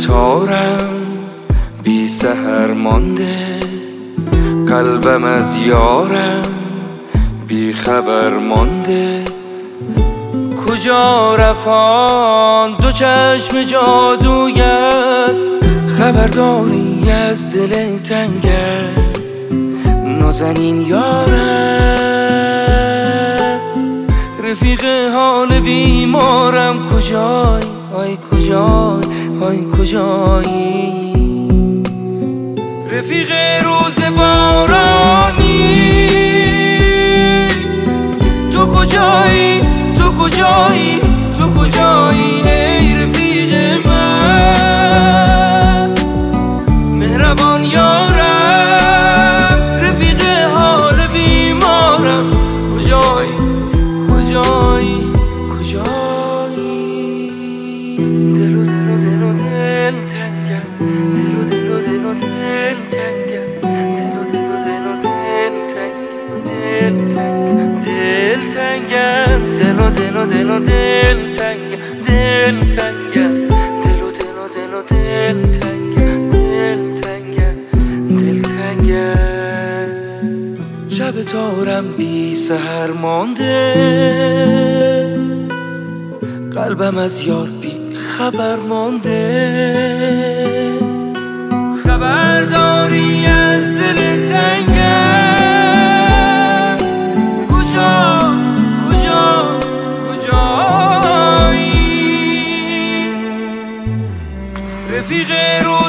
تارم بی سحر مانده، قلبم از یارم بی خبر مانده. کجا رفان دو چشم جادویت، خبرداری از دل تنگت نازنین یارم. رفیق حال بیمارم کجای، آی کجای، آی کجایی. رفیق روز بارانی تو کجایی، تو کجایی، تو کجایی ای رفیق من مهربان یارم. رفیق حال بیمارم کجایی، کجایی، کجایی. دل و دل و دل و دل تنگم، دل و دل و دل و دل تنگم، دل و دل و دل و دل تنگم، دل تنگم، دل تنگم، دل و دل و دل و دل تنگم، دل تنگم، دل و دل و دل و دل تنگم، دل تنگم، دل تنگم. شب تارم بی سحر مانده، قلبم از یار بی خبر مانده. خبرداری از دل تنگم کجا، کجا، کجایی. رفیق رو